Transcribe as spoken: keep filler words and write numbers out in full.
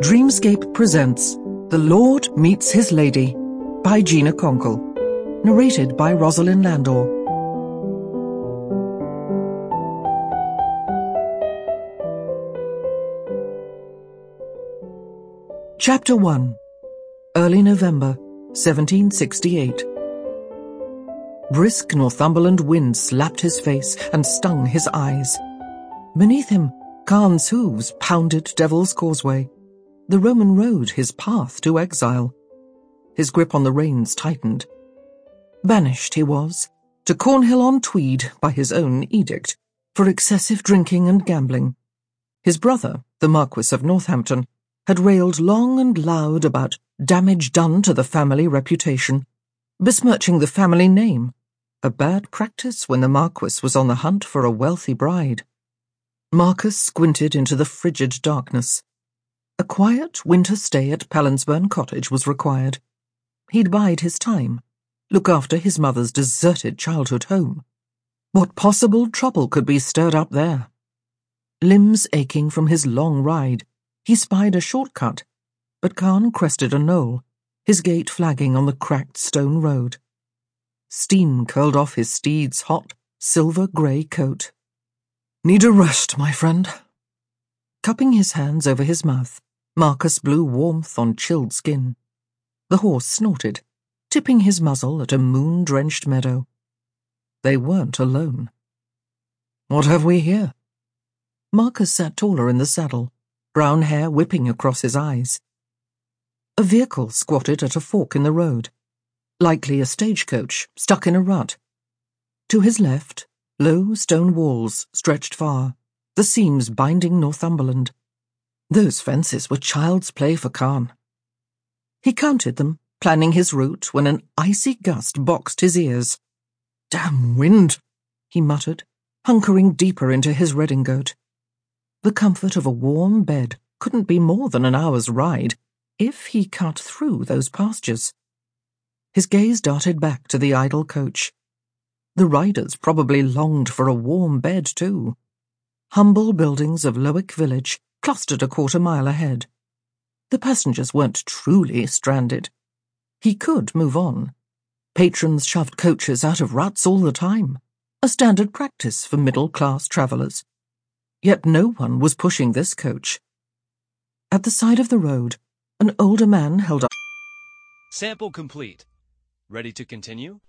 Dreamscape presents The Lord Meets His Lady by Gina Conkle. Narrated by Rosalind Landor. Chapter one. Early November, seventeen sixty-eight. Brisk Northumberland wind slapped his face and stung his eyes. Beneath him, Khan's hooves pounded Devil's Causeway, the Roman road his path to exile. His grip on the reins tightened. Banished he was, to Cornhill-on-Tweed by his own edict, for excessive drinking and gambling. His brother, the Marquis of Northampton, had railed long and loud about damage done to the family reputation, besmirching the family name, a bad practice when the Marquis was on the hunt for a wealthy bride. Marcus squinted into the frigid darkness. A quiet winter stay at Pellinsburn Cottage was required. He'd bide his time, look after his mother's deserted childhood home. What possible trouble could be stirred up there? Limbs aching from his long ride, he spied a shortcut, but Khan crested a knoll, his gait flagging on the cracked stone road. Steam curled off his steed's hot, silver-grey coat. "Need a rest, my friend." Cupping his hands over his mouth, Marcus blew warmth on chilled skin. The horse snorted, tipping his muzzle at a moon-drenched meadow. They weren't alone. "What have we here?" Marcus sat taller in the saddle, brown hair whipping across his eyes. A vehicle squatted at a fork in the road, likely a stagecoach stuck in a rut. To his left, low stone walls stretched far, the seams binding Northumberland. Those fences were child's play for Khan. He counted them, planning his route, when an icy gust boxed his ears. "Damn wind," he muttered, hunkering deeper into his redingote. The comfort of a warm bed couldn't be more than an hour's ride, if he cut through those pastures. His gaze darted back to the idle coach. The riders probably longed for a warm bed, too. Humble buildings of Lowick village clustered a quarter mile ahead. The passengers weren't truly stranded. He could move on. Patrons shoved coaches out of ruts all the time, a standard practice for middle-class travellers. Yet no one was pushing this coach. At the side of the road, an older man held up. Sample complete. Ready to continue?